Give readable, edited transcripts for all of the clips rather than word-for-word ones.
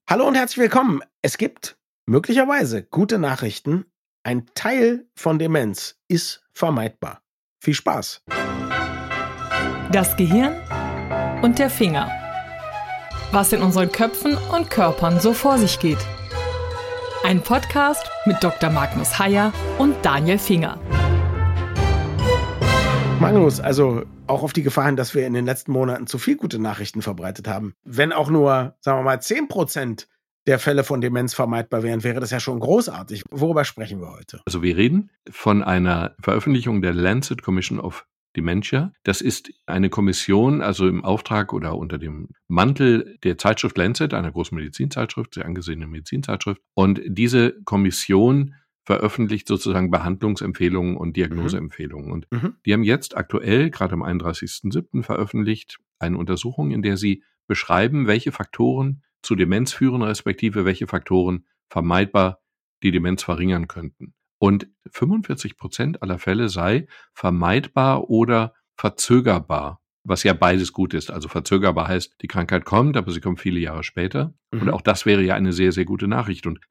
Hallo und herzlich willkommen. Es gibt möglicherweise gute Nachrichten. Ein Teil von Demenz ist vermeidbar. Viel Spaß. Das Gehirn und der Finger. Was in unseren Köpfen und Körpern so vor sich geht. Ein Podcast mit Dr. Magnus Heyer und Daniel Finger. Magnus, also auch auf die Gefahr hin, dass wir in den letzten Monaten zu viel gute Nachrichten verbreitet haben. Wenn auch nur, sagen wir mal, 10% der Fälle von Demenz vermeidbar wären, wäre das ja schon großartig. Worüber sprechen wir heute? Also wir reden von einer Veröffentlichung der Lancet Commission of Dementia. Das ist eine Kommission, also im Auftrag oder unter dem Mantel der Zeitschrift Lancet, einer großen Medizinzeitschrift, sehr angesehene Medizinzeitschrift. Und diese Kommission veröffentlicht sozusagen Behandlungsempfehlungen und Diagnoseempfehlungen. Und die haben jetzt aktuell, gerade am 31.07. veröffentlicht, eine Untersuchung, in der sie beschreiben, welche Faktoren zu Demenz führen, respektive welche Faktoren vermeidbar die Demenz verringern könnten. Und 45% aller Fälle sei vermeidbar oder verzögerbar, was ja beides gut ist. Also verzögerbar heißt, die Krankheit kommt, aber sie kommt viele Jahre später. Und auch das wäre ja eine sehr, sehr gute Nachricht. Und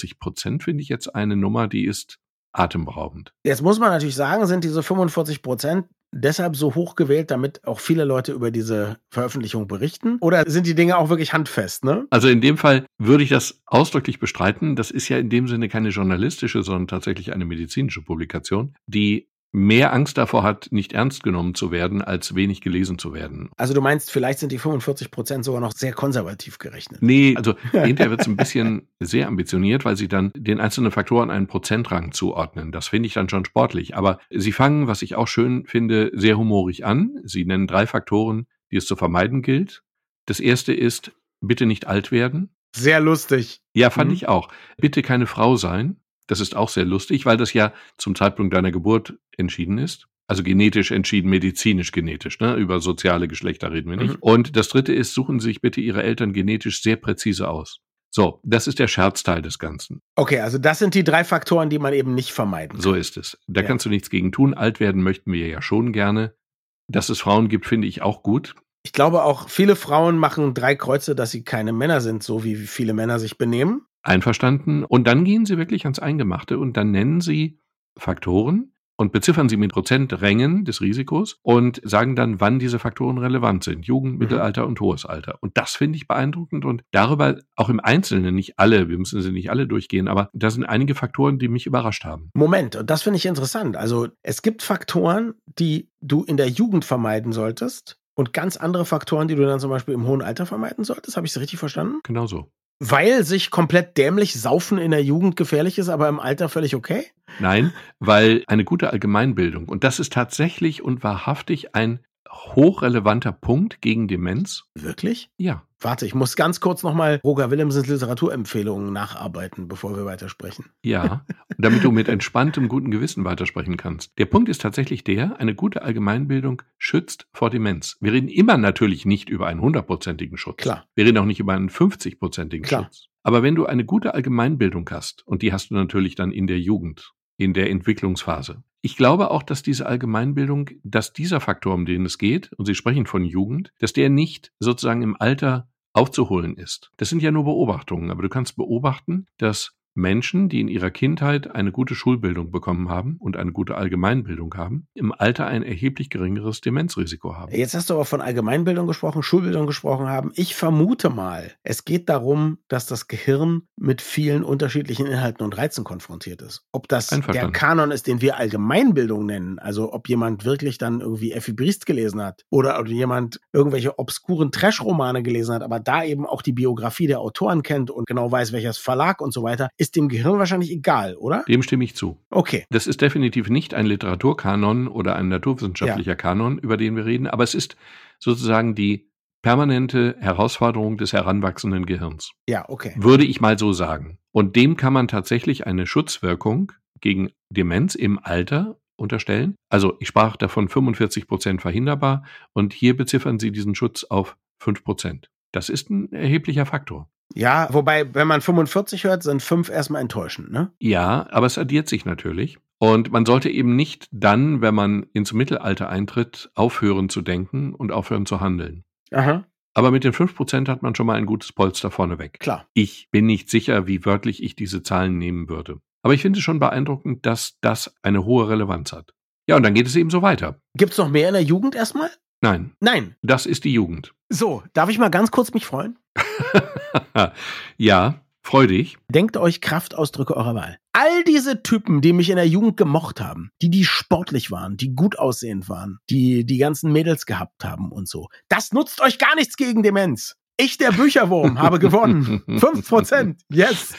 45% finde ich jetzt eine Nummer, die ist atemberaubend. Jetzt muss man natürlich sagen, sind diese 45% deshalb so hoch gewählt, damit auch viele Leute über diese Veröffentlichung berichten? Oder sind die Dinge auch wirklich handfest, ne? Also in dem Fall würde ich das ausdrücklich bestreiten. Das ist ja in dem Sinne keine journalistische, sondern tatsächlich eine medizinische Publikation, die mehr Angst davor hat, nicht ernst genommen zu werden, als wenig gelesen zu werden. Also du meinst, vielleicht sind die 45% sogar noch sehr konservativ gerechnet? Nee, also hinterher wird es ein bisschen sehr ambitioniert, weil sie dann den einzelnen Faktoren einen Prozentrang zuordnen. Das finde ich dann schon sportlich. Aber sie fangen, was ich auch schön finde, sehr humorig an. Sie nennen 3 Faktoren, die es zu vermeiden gilt. Das erste ist, bitte nicht alt werden. Sehr lustig. Ja, fand ich auch. Bitte keine Frau sein. Das ist auch sehr lustig, weil das ja zum Zeitpunkt deiner Geburt entschieden ist. Also genetisch entschieden, medizinisch genetisch, ne? Über soziale Geschlechter reden wir nicht. Und das dritte ist, suchen Sie sich bitte Ihre Eltern genetisch sehr präzise aus. So, das ist der Scherzteil des Ganzen. Okay, also das sind die 3 Faktoren, die man eben nicht vermeiden kann. So ist es. Da kannst du nichts gegen tun. Alt werden möchten wir ja schon gerne. Dass es Frauen gibt, finde ich auch gut. Ich glaube auch, viele Frauen machen 3 Kreuze, dass sie keine Männer sind, so wie viele Männer sich benehmen. Einverstanden. Und dann gehen Sie wirklich ans Eingemachte und dann nennen Sie Faktoren und beziffern sie mit Prozenträngen des Risikos und sagen dann, wann diese Faktoren relevant sind. Jugend, Mittelalter und hohes Alter. Und das finde ich beeindruckend und darüber auch im Einzelnen, nicht alle, wir müssen sie nicht alle durchgehen, aber da sind einige Faktoren, die mich überrascht haben. Moment, und das finde ich interessant. Also es gibt Faktoren, die du in der Jugend vermeiden solltest und ganz andere Faktoren, die du dann zum Beispiel im hohen Alter vermeiden solltest. Habe ich es richtig verstanden? Genau so. Weil sich komplett dämlich saufen in der Jugend gefährlich ist, aber im Alter völlig okay? Nein, weil eine gute Allgemeinbildung, und das ist tatsächlich und wahrhaftig ein hochrelevanter Punkt gegen Demenz. Wirklich? Ja. Warte, ich muss ganz kurz nochmal Roger Willemsens Literaturempfehlungen nacharbeiten, bevor wir weitersprechen. Ja, damit du mit entspanntem, guten Gewissen weitersprechen kannst. Der Punkt ist tatsächlich der, eine gute Allgemeinbildung schützt vor Demenz. Wir reden immer natürlich nicht über einen 100%igen Schutz. Klar. Wir reden auch nicht über einen 50%igen Klar. Schutz. Aber wenn du eine gute Allgemeinbildung hast, und die hast du natürlich dann in der Jugend, in der Entwicklungsphase. Ich glaube auch, dass diese Allgemeinbildung, dass dieser Faktor, um den es geht, und Sie sprechen von Jugend, dass der nicht sozusagen im Alter aufzuholen ist. Das sind ja nur Beobachtungen, aber du kannst beobachten, dass Menschen, die in ihrer Kindheit eine gute Schulbildung bekommen haben und eine gute Allgemeinbildung haben, im Alter ein erheblich geringeres Demenzrisiko haben. Jetzt hast du aber von Allgemeinbildung gesprochen, Schulbildung gesprochen haben. Ich vermute mal, es geht darum, dass das Gehirn mit vielen unterschiedlichen Inhalten und Reizen konfrontiert ist. Ob das der Kanon ist, den wir Allgemeinbildung nennen, also ob jemand wirklich dann irgendwie Effi Briest gelesen hat oder ob jemand irgendwelche obskuren Trash-Romane gelesen hat, aber da eben auch die Biografie der Autoren kennt und genau weiß, welches Verlag und so weiter, ist dem Gehirn wahrscheinlich egal, oder? Dem stimme ich zu. Okay. Das ist definitiv nicht ein Literaturkanon oder ein naturwissenschaftlicher Kanon, über den wir reden, aber es ist sozusagen die permanente Herausforderung des heranwachsenden Gehirns. Ja, okay. Würde ich mal so sagen. Und dem kann man tatsächlich eine Schutzwirkung gegen Demenz im Alter unterstellen. Also ich sprach davon 45% verhinderbar und hier beziffern Sie diesen Schutz auf 5%. Das ist ein erheblicher Faktor. Ja, wobei, wenn man 45 hört, sind 5 erstmal enttäuschend, ne? Ja, aber es addiert sich natürlich. Und man sollte eben nicht dann, wenn man ins Mittelalter eintritt, aufhören zu denken und aufhören zu handeln. Aha. Aber mit den 5% hat man schon mal ein gutes Polster vorneweg. Klar. Ich bin nicht sicher, wie wörtlich ich diese Zahlen nehmen würde. Aber ich finde es schon beeindruckend, dass das eine hohe Relevanz hat. Ja, und dann geht es eben so weiter. Gibt es noch mehr in der Jugend erstmal? Nein. Nein. Das ist die Jugend. So, darf ich mal ganz kurz mich freuen? Ja, freu dich. Denkt euch Kraftausdrücke eurer Wahl. All diese Typen, die mich in der Jugend gemocht haben, die sportlich waren, die gut aussehend waren, die ganzen Mädels gehabt haben und so. Das nutzt euch gar nichts gegen Demenz. Ich, der Bücherwurm, habe gewonnen. 5%. Yes.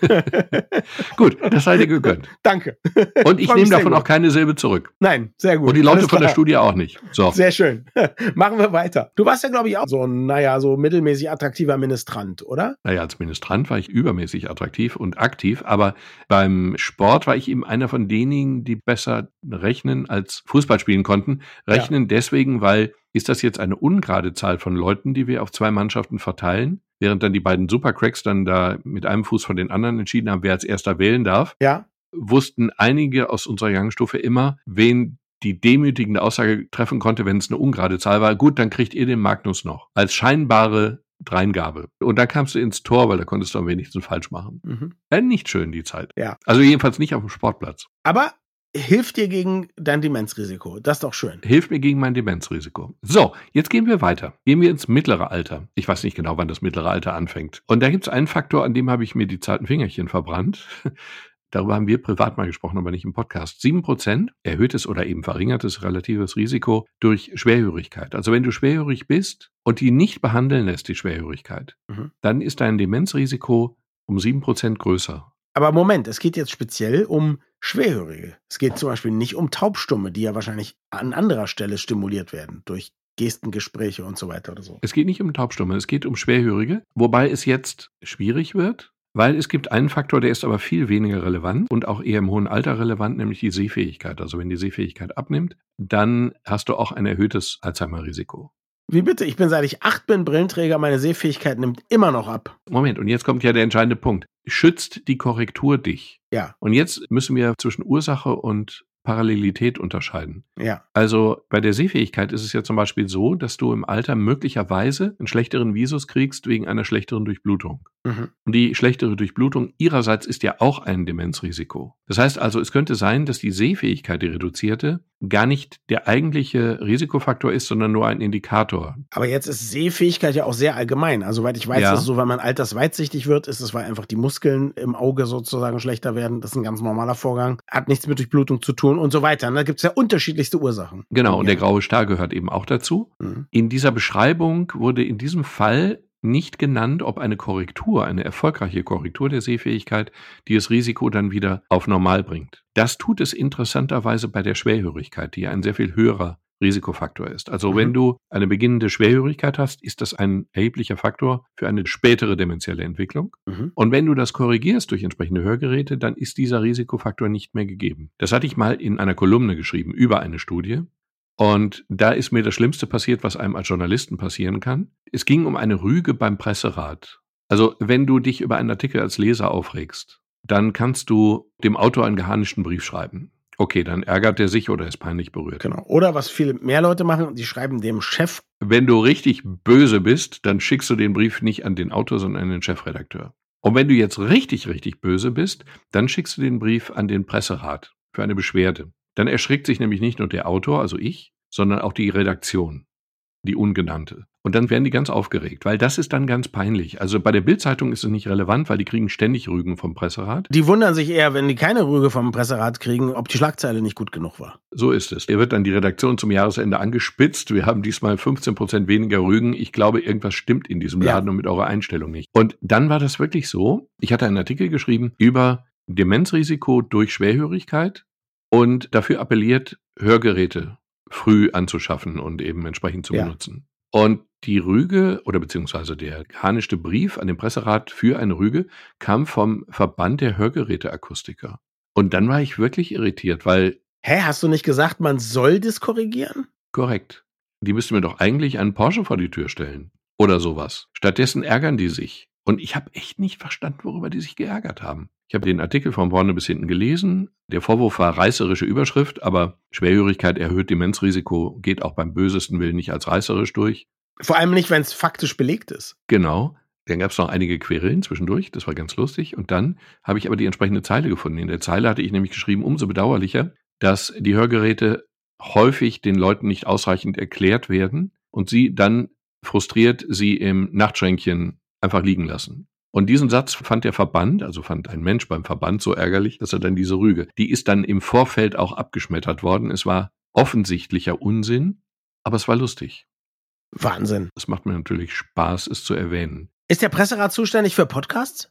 Gut, das sei dir gegönnt. Danke. Und ich nehme davon auch keine Silbe zurück. Nein, sehr gut. Und die Leute von der Studie auch nicht. So. Sehr schön. Machen wir weiter. Du warst ja, glaube ich, auch so ein, so mittelmäßig attraktiver Ministrant, oder? Naja, als Ministrant war ich übermäßig attraktiv und aktiv, aber beim Sport war ich eben einer von denjenigen, die besser rechnen als Fußball spielen konnten. Rechnen deswegen, weil ist das jetzt eine ungerade Zahl von Leuten, die wir auf 2 Mannschaften verteilen, während dann die beiden Supercracks dann da mit einem Fuß von den anderen entschieden haben, wer als erster wählen darf, wussten einige aus unserer Jahrgangsstufe immer, wen die demütigende Aussage treffen konnte, wenn es eine ungerade Zahl war. Gut, dann kriegt ihr den Magnus noch als scheinbare Dreingabe. Und da kamst du ins Tor, weil da konntest du am wenigsten falsch machen. Nicht schön, die Zeit. Ja. Also jedenfalls nicht auf dem Sportplatz. Aber hilft dir gegen dein Demenzrisiko. Das ist doch schön. Hilft mir gegen mein Demenzrisiko. So, jetzt gehen wir weiter. Gehen wir ins mittlere Alter. Ich weiß nicht genau, wann das mittlere Alter anfängt. Und da gibt es einen Faktor, an dem habe ich mir die zarten Fingerchen verbrannt. Darüber haben wir privat mal gesprochen, aber nicht im Podcast. 7% erhöhtes oder eben verringertes relatives Risiko durch Schwerhörigkeit. Also wenn du schwerhörig bist und die nicht behandeln lässt, die Schwerhörigkeit, dann ist dein Demenzrisiko um 7% größer. Aber Moment, es geht jetzt speziell um Schwerhörige. Es geht zum Beispiel nicht um Taubstumme, die ja wahrscheinlich an anderer Stelle stimuliert werden, durch Gestengespräche und so weiter oder so. Es geht nicht um Taubstumme, es geht um Schwerhörige, wobei es jetzt schwierig wird, weil es gibt einen Faktor, der ist aber viel weniger relevant und auch eher im hohen Alter relevant, nämlich die Sehfähigkeit. Also wenn die Sehfähigkeit abnimmt, dann hast du auch ein erhöhtes Alzheimer-Risiko. Wie bitte? Ich bin, seit ich 8 bin, Brillenträger, meine Sehfähigkeit nimmt immer noch ab. Moment, und jetzt kommt ja der entscheidende Punkt. Schützt die Korrektur dich? Ja. Und jetzt müssen wir zwischen Ursache und Parallelität unterscheiden. Ja. Also bei der Sehfähigkeit ist es ja zum Beispiel so, dass du im Alter möglicherweise einen schlechteren Visus kriegst wegen einer schlechteren Durchblutung. Und die schlechtere Durchblutung ihrerseits ist ja auch ein Demenzrisiko. Das heißt also, es könnte sein, dass die Sehfähigkeit, die reduzierte, gar nicht der eigentliche Risikofaktor ist, sondern nur ein Indikator. Aber jetzt ist Sehfähigkeit ja auch sehr allgemein. Also, soweit ich weiß, ist es so, wenn man altersweitsichtig wird, ist es, weil einfach die Muskeln im Auge sozusagen schlechter werden. Das ist ein ganz normaler Vorgang. Hat nichts mit Durchblutung zu tun und so weiter. Da gibt es ja unterschiedlichste Ursachen. Genau, und der graue Star gehört eben auch dazu. In dieser Beschreibung wurde in diesem Fall nicht genannt, ob eine Korrektur, eine erfolgreiche Korrektur der Sehfähigkeit, die das Risiko dann wieder auf normal bringt. Das tut es interessanterweise bei der Schwerhörigkeit, die ja ein sehr viel höherer Risikofaktor ist. Also wenn du eine beginnende Schwerhörigkeit hast, ist das ein erheblicher Faktor für eine spätere dementielle Entwicklung. Und wenn du das korrigierst durch entsprechende Hörgeräte, dann ist dieser Risikofaktor nicht mehr gegeben. Das hatte ich mal in einer Kolumne geschrieben über eine Studie. Und da ist mir das Schlimmste passiert, was einem als Journalisten passieren kann. Es ging um eine Rüge beim Presserat. Also wenn du dich über einen Artikel als Leser aufregst, dann kannst du dem Autor einen geharnischten Brief schreiben. Okay, dann ärgert er sich oder ist peinlich berührt. Genau. Oder was viele mehr Leute machen, die schreiben dem Chef. Wenn du richtig böse bist, dann schickst du den Brief nicht an den Autor, sondern an den Chefredakteur. Und wenn du jetzt richtig, richtig böse bist, dann schickst du den Brief an den Presserat für eine Beschwerde. Dann erschrickt sich nämlich nicht nur der Autor, also ich, sondern auch die Redaktion, die ungenannte. Und dann werden die ganz aufgeregt, weil das ist dann ganz peinlich. Also bei der Bild-Zeitung ist es nicht relevant, weil die kriegen ständig Rügen vom Presserat. Die wundern sich eher, wenn die keine Rüge vom Presserat kriegen, ob die Schlagzeile nicht gut genug war. So ist es. Er wird dann die Redaktion zum Jahresende angespitzt. Wir haben diesmal 15% weniger Rügen. Ich glaube, irgendwas stimmt in diesem Laden und mit eurer Einstellung nicht. Und dann war das wirklich so. Ich hatte einen Artikel geschrieben über Demenzrisiko durch Schwerhörigkeit und dafür appelliert, Hörgeräte früh anzuschaffen und eben entsprechend zu benutzen. Und die Rüge oder beziehungsweise der geharnischte Brief an den Presserat für eine Rüge kam vom Verband der Hörgeräteakustiker. Und dann war ich wirklich irritiert, weil... Hast du nicht gesagt, man soll das korrigieren? Korrekt. Die müssten mir doch eigentlich einen Porsche vor die Tür stellen. Oder sowas. Stattdessen ärgern die sich. Und ich habe echt nicht verstanden, worüber die sich geärgert haben. Ich habe den Artikel von vorne bis hinten gelesen. Der Vorwurf war reißerische Überschrift, aber Schwerhörigkeit erhöht Demenzrisiko, geht auch beim bösesten Willen nicht als reißerisch durch. Vor allem nicht, wenn es faktisch belegt ist. Genau. Dann gab es noch einige Querelen zwischendurch, das war ganz lustig. Und dann habe ich aber die entsprechende Zeile gefunden. In der Zeile hatte ich nämlich geschrieben, umso bedauerlicher, dass die Hörgeräte häufig den Leuten nicht ausreichend erklärt werden und sie dann frustriert sie im Nachtschränkchen einfach liegen lassen. Und diesen Satz fand der Verband, also fand ein Mensch beim Verband so ärgerlich, dass er dann diese Rüge, die ist dann im Vorfeld auch abgeschmettert worden. Es war offensichtlicher Unsinn, aber es war lustig. Wahnsinn. Es macht mir natürlich Spaß, es zu erwähnen. Ist der Presserat zuständig für Podcasts?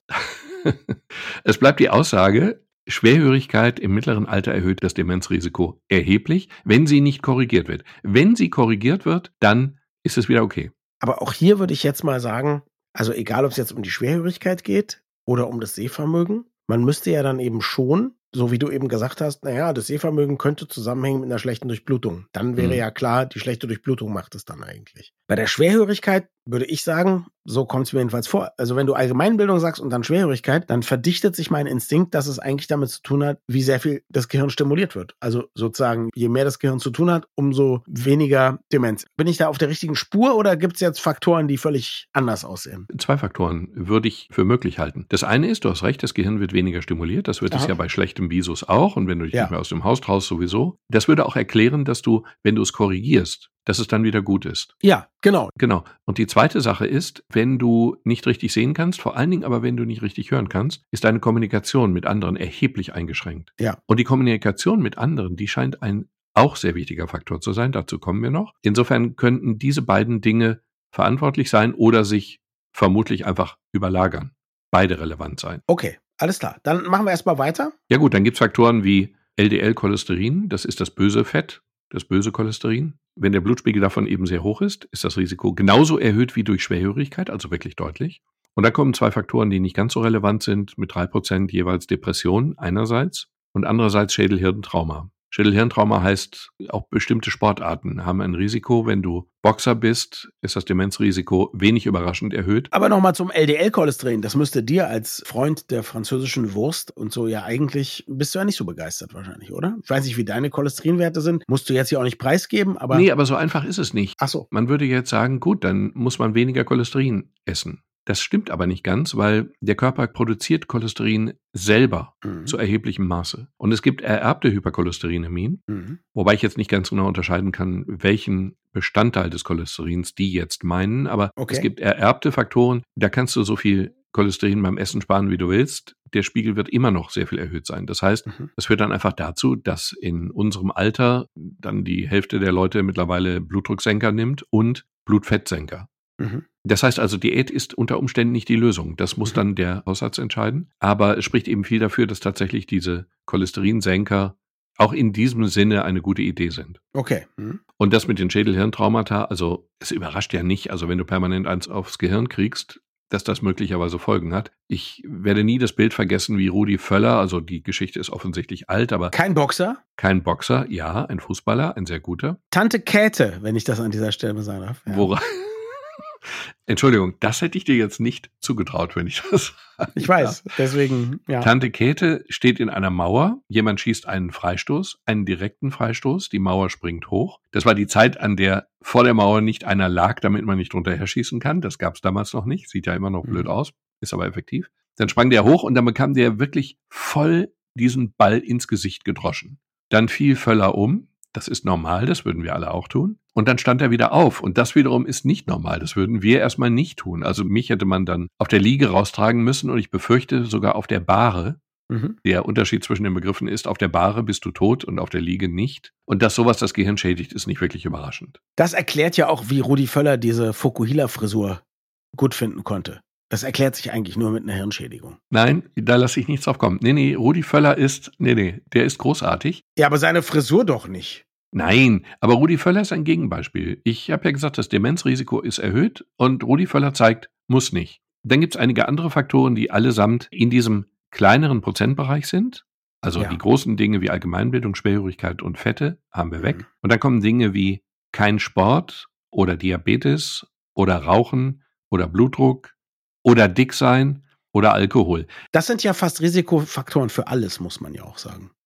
Es bleibt die Aussage, Schwerhörigkeit im mittleren Alter erhöht das Demenzrisiko erheblich, wenn sie nicht korrigiert wird. Wenn sie korrigiert wird, dann ist es wieder okay. Aber auch hier würde ich jetzt mal sagen, also egal, ob es jetzt um die Schwerhörigkeit geht oder um das Sehvermögen, man müsste ja dann eben schon, so wie du eben gesagt hast, naja, das Sehvermögen könnte zusammenhängen mit einer schlechten Durchblutung. Dann wäre ja klar, die schlechte Durchblutung macht es dann eigentlich. Bei der Schwerhörigkeit würde ich sagen, so kommt es mir jedenfalls vor. Also wenn du Allgemeinbildung sagst und dann Schwerhörigkeit, dann verdichtet sich mein Instinkt, dass es eigentlich damit zu tun hat, wie sehr viel das Gehirn stimuliert wird. Also sozusagen, je mehr das Gehirn zu tun hat, umso weniger Demenz. Bin ich da auf der richtigen Spur oder gibt es jetzt Faktoren, die völlig anders aussehen? 2 Faktoren würde ich für möglich halten. Das eine ist, du hast recht, das Gehirn wird weniger stimuliert. Das wird es ja bei schlechtem Visus auch und wenn du dich nicht mehr aus dem Haus traust sowieso. Das würde auch erklären, dass du, wenn du es korrigierst, dass es dann wieder gut ist. Ja, genau. Genau. Und die zweite Sache ist, wenn du nicht richtig sehen kannst, vor allen Dingen aber, wenn du nicht richtig hören kannst, ist deine Kommunikation mit anderen erheblich eingeschränkt. Ja. Und die Kommunikation mit anderen, die scheint ein auch sehr wichtiger Faktor zu sein. Dazu kommen wir noch. Insofern könnten diese beiden Dinge verantwortlich sein oder sich vermutlich einfach überlagern. Beide relevant sein. Okay, alles klar. Dann machen wir erstmal weiter. Ja gut, dann gibt es Faktoren wie LDL-Cholesterin, das ist das böse Fett, das böse Cholesterin. Wenn der Blutspiegel davon eben sehr hoch ist, ist das Risiko genauso erhöht wie durch Schwerhörigkeit, also wirklich deutlich. Und da kommen 2 Faktoren, die nicht ganz so relevant sind, mit 3% jeweils Depression einerseits und andererseits Schädel-Hirn-Trauma. Schädel-Hirn-Trauma heißt, auch bestimmte Sportarten haben ein Risiko. Wenn du Boxer bist, ist das Demenzrisiko wenig überraschend erhöht. Aber nochmal zum LDL-Cholesterin. Das müsste dir als Freund der französischen Wurst und so ja eigentlich, bist du ja nicht so begeistert wahrscheinlich, oder? Ich weiß nicht, wie deine Cholesterinwerte sind. Musst du jetzt ja auch nicht preisgeben, aber... Nee, aber so einfach ist es nicht. Ach so. Man würde jetzt sagen, gut, dann muss man weniger Cholesterin essen. Das stimmt aber nicht ganz, weil der Körper produziert Cholesterin selber zu erheblichem Maße. Und es gibt ererbte Hypercholesterinämie, wobei ich jetzt nicht ganz genau unterscheiden kann, welchen Bestandteil des Cholesterins die jetzt meinen, aber es gibt ererbte Faktoren, da kannst du so viel Cholesterin beim Essen sparen, wie du willst. Der Spiegel wird immer noch sehr viel erhöht sein. Das heißt, es führt dann einfach dazu, dass in unserem Alter dann die Hälfte der Leute mittlerweile Blutdrucksenker nimmt und Blutfettsenker. Das heißt also, Diät ist unter Umständen nicht die Lösung. Das muss dann der Hausarzt entscheiden. Aber es spricht eben viel dafür, dass tatsächlich diese Cholesterinsenker auch in diesem Sinne eine gute Idee sind. Okay. Und das mit den Schädel-Hirn-Traumata, also es überrascht ja nicht, also wenn du permanent eins aufs Gehirn kriegst, dass das möglicherweise Folgen hat. Ich werde nie das Bild vergessen, wie Rudi Völler, also die Geschichte ist offensichtlich alt, aber... Kein Boxer? Kein Boxer, ja, ein Fußballer, ein sehr guter. Tante Käthe, wenn ich das an dieser Stelle mal sagen darf. Ja. Entschuldigung, das hätte ich dir jetzt nicht zugetraut, wenn ich das sage. Ich weiß, deswegen, ja. Tante Käthe steht in einer Mauer, jemand schießt einen Freistoß, einen direkten Freistoß, die Mauer springt hoch. Das war die Zeit, an der vor der Mauer nicht einer lag, damit man nicht drunter herschießen kann. Das gab es damals noch nicht, sieht ja immer noch blöd aus, ist aber effektiv. Dann sprang der hoch und dann bekam der wirklich voll diesen Ball ins Gesicht gedroschen. Dann fiel Völler um. Das ist normal, das würden wir alle auch tun. Und dann stand er wieder auf. Und das wiederum ist nicht normal. Das würden wir erstmal nicht tun. Also mich hätte man dann auf der Liege raustragen müssen und ich befürchte sogar auf der Bahre. Der Unterschied zwischen den Begriffen ist, auf der Bahre bist du tot und auf der Liege nicht. Und dass sowas das Gehirn schädigt, ist nicht wirklich überraschend. Das erklärt ja auch, wie Rudi Völler diese Fukuhila-Frisur gut finden konnte. Das erklärt sich eigentlich nur mit einer Hirnschädigung. Nein, da lasse ich nichts drauf kommen. Nee, Rudi Völler ist, der ist großartig. Ja, aber seine Frisur doch nicht. Nein, aber Rudi Völler ist ein Gegenbeispiel. Ich habe ja gesagt, das Demenzrisiko ist erhöht und Rudi Völler zeigt, muss nicht. Dann gibt es einige andere Faktoren, die allesamt in diesem kleineren Prozentbereich sind. Also die großen Dinge wie Allgemeinbildung, Schwerhörigkeit und Fette haben wir weg. Und dann kommen Dinge wie kein Sport oder Diabetes oder Rauchen oder Blutdruck oder dick sein oder Alkohol. Das sind ja fast Risikofaktoren für alles, muss man ja auch sagen.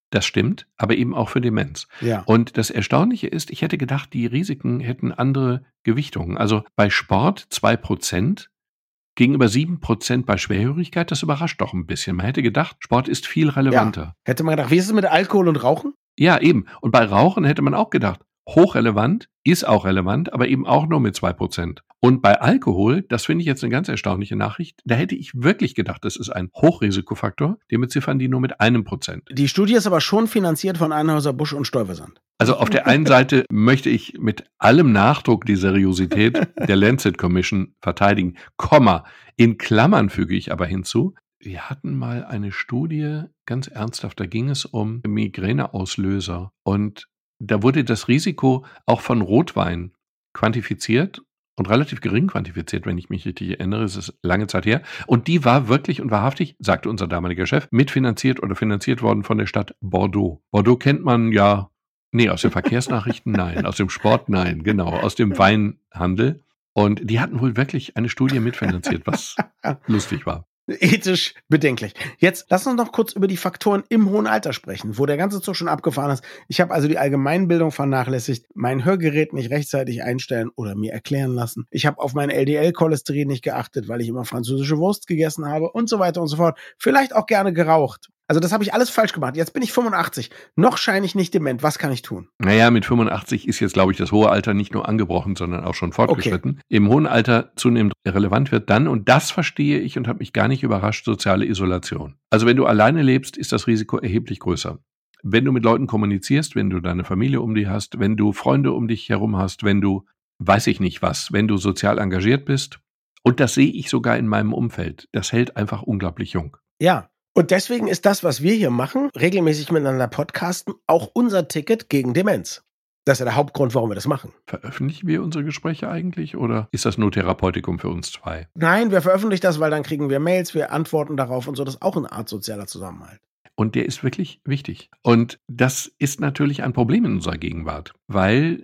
Das stimmt, aber eben auch für Demenz. Ja. Und das Erstaunliche ist, ich hätte gedacht, die Risiken hätten andere Gewichtungen. Also bei Sport 2% gegenüber 7% bei Schwerhörigkeit, das überrascht doch ein bisschen. Man hätte gedacht, Sport ist viel relevanter. Ja. Hätte man gedacht, wie ist es mit Alkohol und Rauchen? Ja, eben. Und bei Rauchen hätte man auch gedacht, hochrelevant, ist auch relevant, aber eben auch nur mit 2%. Und bei Alkohol, das finde ich jetzt eine ganz erstaunliche Nachricht, da hätte ich wirklich gedacht, das ist ein Hochrisikofaktor, den beziffern die nur mit 1%. Die Studie ist aber schon finanziert von Anheuser-Busch und Stuyvesant. Also auf der einen Seite möchte ich mit allem Nachdruck die Seriosität der Lancet Commission verteidigen, in Klammern füge ich aber hinzu, wir hatten mal eine Studie, ganz ernsthaft, da ging es um Migräneauslöser und da wurde das Risiko auch von Rotwein quantifiziert und relativ gering quantifiziert, wenn ich mich richtig erinnere, es ist lange Zeit her. Und die war wirklich und wahrhaftig, sagte unser damaliger Chef, mitfinanziert oder finanziert worden von der Stadt Bordeaux. Bordeaux kennt man ja, aus den Verkehrsnachrichten nein, aus dem Sport nein, genau, aus dem Weinhandel. Und die hatten wohl wirklich eine Studie mitfinanziert, was lustig war. Ethisch bedenklich. Jetzt lass uns noch kurz über die Faktoren im hohen Alter sprechen, wo der ganze Zug schon abgefahren ist. Ich habe also die Allgemeinbildung vernachlässigt, mein Hörgerät nicht rechtzeitig einstellen oder mir erklären lassen. Ich habe auf mein LDL-Cholesterin nicht geachtet, weil ich immer französische Wurst gegessen habe und so weiter und so fort. Vielleicht auch gerne geraucht. Also das habe ich alles falsch gemacht. Jetzt bin ich 85. Noch scheine ich nicht dement. Was kann ich tun? Naja, mit 85 ist jetzt, glaube ich, das hohe Alter nicht nur angebrochen, sondern auch schon fortgeschritten. Okay. Im hohen Alter zunehmend relevant wird dann, und das verstehe ich und habe mich gar nicht überrascht, soziale Isolation. Also wenn du alleine lebst, ist das Risiko erheblich größer. Wenn du mit Leuten kommunizierst, wenn du deine Familie um dich hast, wenn du Freunde um dich herum hast, wenn du, weiß ich nicht was, wenn du sozial engagiert bist, und das sehe ich sogar in meinem Umfeld, das hält einfach unglaublich jung. Ja. Und deswegen ist das, was wir hier machen, regelmäßig miteinander podcasten, auch unser Ticket gegen Demenz. Das ist ja der Hauptgrund, warum wir das machen. Veröffentlichen wir unsere Gespräche eigentlich oder ist das nur Therapeutikum für uns zwei? Nein, wir veröffentlichen das, weil dann kriegen wir Mails, wir antworten darauf und so. Das ist auch eine Art sozialer Zusammenhalt. Und der ist wirklich wichtig. Und das ist natürlich ein Problem in unserer Gegenwart, weil,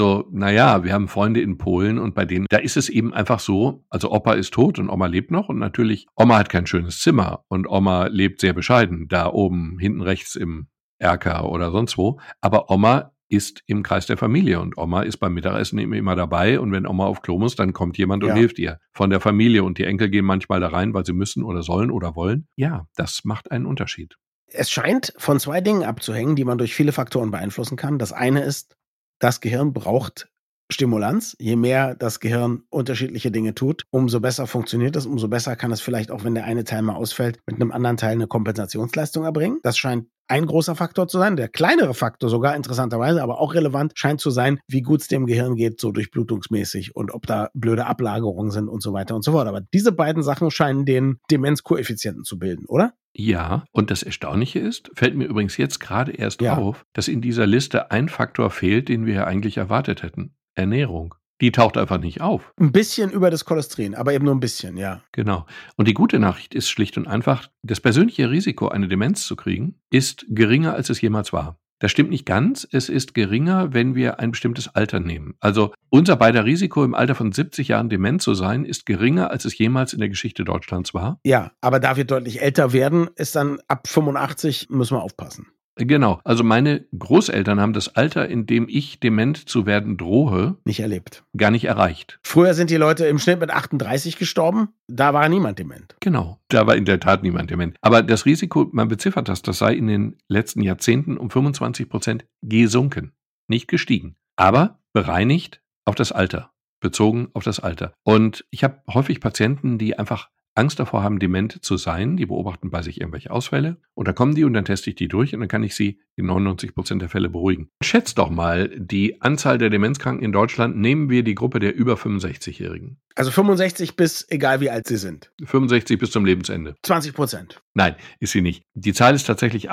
wir haben Freunde in Polen und bei denen, da ist es eben einfach so, also Opa ist tot und Oma lebt noch und natürlich, Oma hat kein schönes Zimmer und Oma lebt sehr bescheiden, da oben hinten rechts im Erker oder sonst wo, aber Oma ist im Kreis der Familie und Oma ist beim Mittagessen immer dabei und wenn Oma auf Klo muss, dann kommt jemand und hilft ihr von der Familie und die Enkel gehen manchmal da rein, weil sie müssen oder sollen oder wollen. Ja, das macht einen Unterschied. Es scheint von zwei Dingen abzuhängen, die man durch viele Faktoren beeinflussen kann. Das eine ist, das Gehirn braucht Stimulanz. Je mehr das Gehirn unterschiedliche Dinge tut, umso besser funktioniert es, umso besser kann es vielleicht auch, wenn der eine Teil mal ausfällt, mit einem anderen Teil eine Kompensationsleistung erbringen. Das scheint ein großer Faktor zu sein. Der kleinere Faktor sogar interessanterweise, aber auch relevant, scheint zu sein, wie gut es dem Gehirn geht, so durchblutungsmäßig und ob da blöde Ablagerungen sind und so weiter und so fort. Aber diese beiden Sachen scheinen den Demenzkoeffizienten zu bilden, oder? Ja, und das Erstaunliche ist, fällt mir übrigens jetzt gerade erst auf, dass in dieser Liste ein Faktor fehlt, den wir ja eigentlich erwartet hätten. Ernährung. Die taucht einfach nicht auf. Ein bisschen über das Cholesterin, aber eben nur ein bisschen, ja. Genau. Und die gute Nachricht ist schlicht und einfach, das persönliche Risiko, eine Demenz zu kriegen, ist geringer, als es jemals war. Das stimmt nicht ganz. Es ist geringer, wenn wir ein bestimmtes Alter nehmen. Also unser beider Risiko, im Alter von 70 Jahren dement zu sein, ist geringer, als es jemals in der Geschichte Deutschlands war. Ja, aber da wir deutlich älter werden, ist dann ab 85 müssen wir aufpassen. Genau. Also meine Großeltern haben das Alter, in dem ich dement zu werden drohe, nicht erlebt. Gar nicht erreicht. Früher sind die Leute im Schnitt mit 38 gestorben. Da war niemand dement. Genau. Da war in der Tat niemand dement. Aber das Risiko, man beziffert das sei in den letzten Jahrzehnten um 25% gesunken. Nicht gestiegen. Aber bereinigt auf das Alter. Bezogen auf das Alter. Und ich habe häufig Patienten, die einfach Angst davor haben, dement zu sein. Die beobachten bei sich irgendwelche Ausfälle. Und da kommen die und dann teste ich die durch und dann kann ich sie in 99% der Fälle beruhigen. Schätzt doch mal die Anzahl der Demenzkranken in Deutschland. Nehmen wir die Gruppe der über 65-Jährigen. Also 65 bis, egal wie alt sie sind. 65 bis zum Lebensende. 20%. Nein, ist sie nicht. Die Zahl ist tatsächlich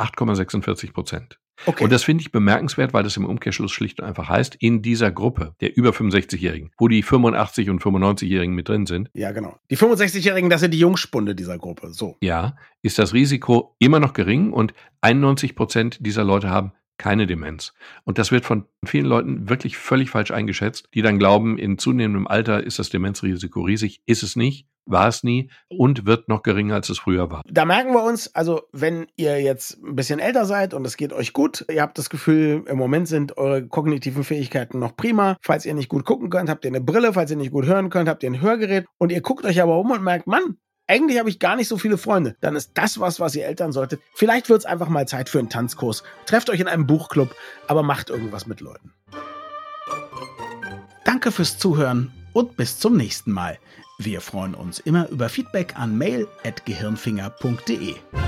8,46%. Okay. Und das finde ich bemerkenswert, weil das im Umkehrschluss schlicht und einfach heißt, in dieser Gruppe der über 65-Jährigen, wo die 85- und 95-Jährigen mit drin sind. Ja, genau. Die 65-Jährigen, das sind die Jungspunde dieser Gruppe. So. Ja, ist das Risiko immer noch gering und 91% dieser Leute haben keine Demenz. Und das wird von vielen Leuten wirklich völlig falsch eingeschätzt, die dann glauben, in zunehmendem Alter ist das Demenzrisiko riesig. Ist es nicht, war es nie und wird noch geringer, als es früher war. Da merken wir uns, also wenn ihr jetzt ein bisschen älter seid und es geht euch gut, ihr habt das Gefühl, im Moment sind eure kognitiven Fähigkeiten noch prima. Falls ihr nicht gut gucken könnt, habt ihr eine Brille. Falls ihr nicht gut hören könnt, habt ihr ein Hörgerät. Und ihr guckt euch aber um und merkt, Mann, eigentlich habe ich gar nicht so viele Freunde. Dann ist das was ihr Eltern solltet. Vielleicht wird es einfach mal Zeit für einen Tanzkurs. Trefft euch in einem Buchclub, aber macht irgendwas mit Leuten. Danke fürs Zuhören und bis zum nächsten Mal. Wir freuen uns immer über Feedback an mail@gehirnfinger.de.